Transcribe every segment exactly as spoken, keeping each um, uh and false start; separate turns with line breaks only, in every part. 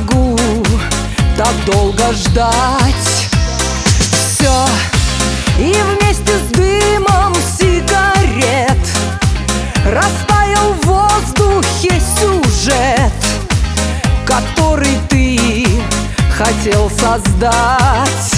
могу так долго ждать. Все, и вместе с дымом сигарет растаял в воздухе сюжет, который ты хотел создать.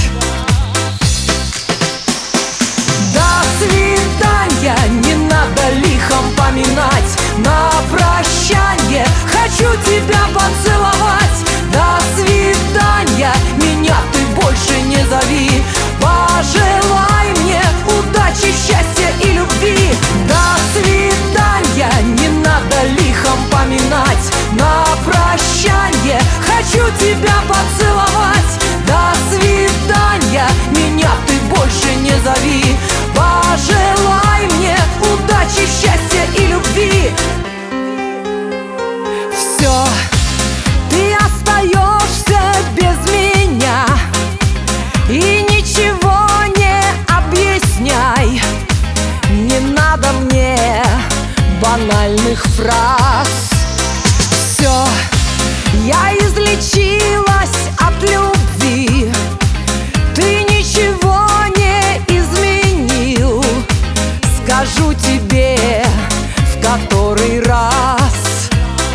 До свидания, не надо лихом поминать. На прощанье хочу тебя поцеловать. До свидания, меня ты больше не зови. Пожелай мне удачи, счастья и любви. До свидания, не надо лихом поминать. На прощанье хочу тебя поцеловать. До свидания, меня ты больше не зови. Пожелай мне удачи, счастья и любви. Все, ты остаешься без меня, и ничего не объясняй. Не надо мне банальных фраз. Все, я излечилась от любви. Ты ничего не изменил. Скажу тебе в который раз.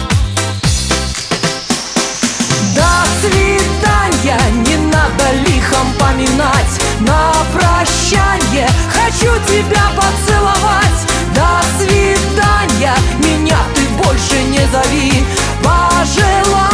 До свидания, не надо лихом поминать. На прощанье хочу тебя поцеловать. До свидания, меня ты больше не зови. Пожелай